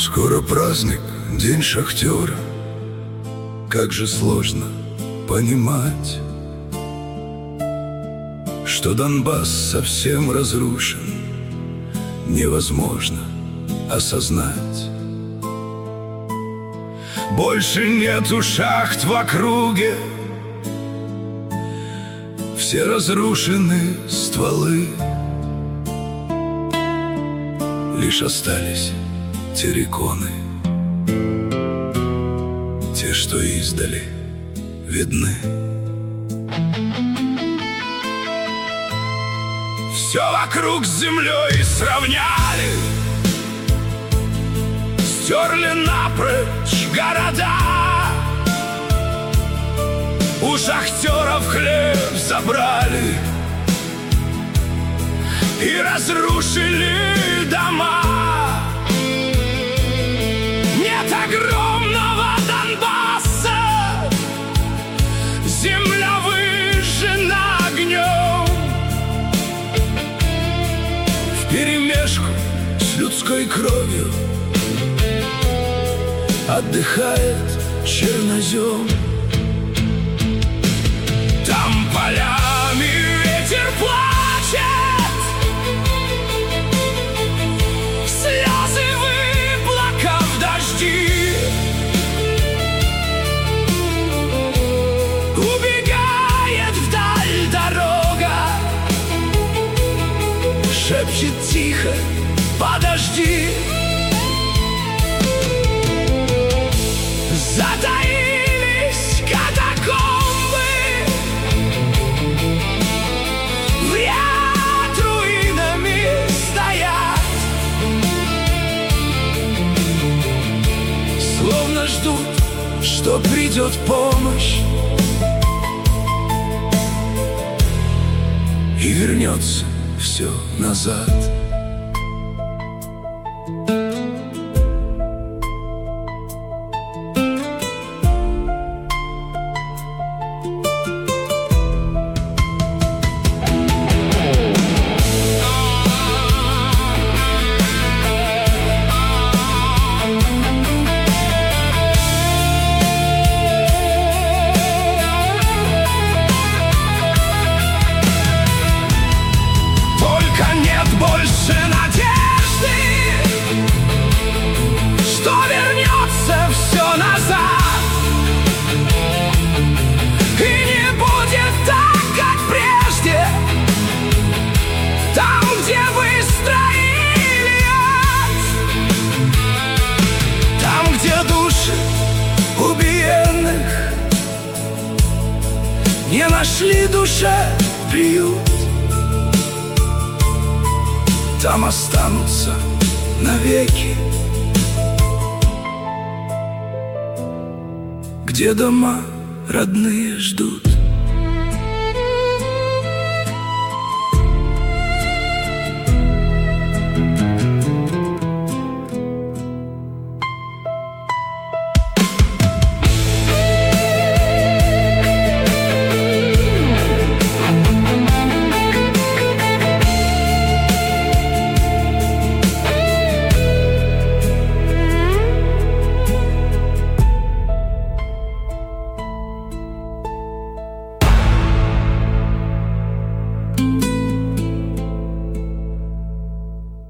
Скоро праздник, день шахтера. Как же сложно понимать, что Донбасс совсем разрушен. Невозможно осознать. Больше нету шахт в округе, все разрушены стволы. Лишь остались терриконы, те, что издали видны. Все вокруг с землей сравняли, стерли напрочь города. У шахтеров хлеб забрали и разрушили дома. Нет огромного Донбасса, земля выжжена огнем. Вперемешку с людской кровью отдыхает чернозем. Там полями ветер плачет, слезы в облака в дожди. Убегает вдаль дорога, шепчет тихо: подожди. Затаились катакомбы, в ряд руинами стоят, словно ждут, что придет помощь и вернется все назад. Больше надежды, что вернется все назад, и не будет так, как прежде. Там, где выстроили ад, там, где души убиенных не нашли душе приют, там останутся навеки, где дома родные ждут.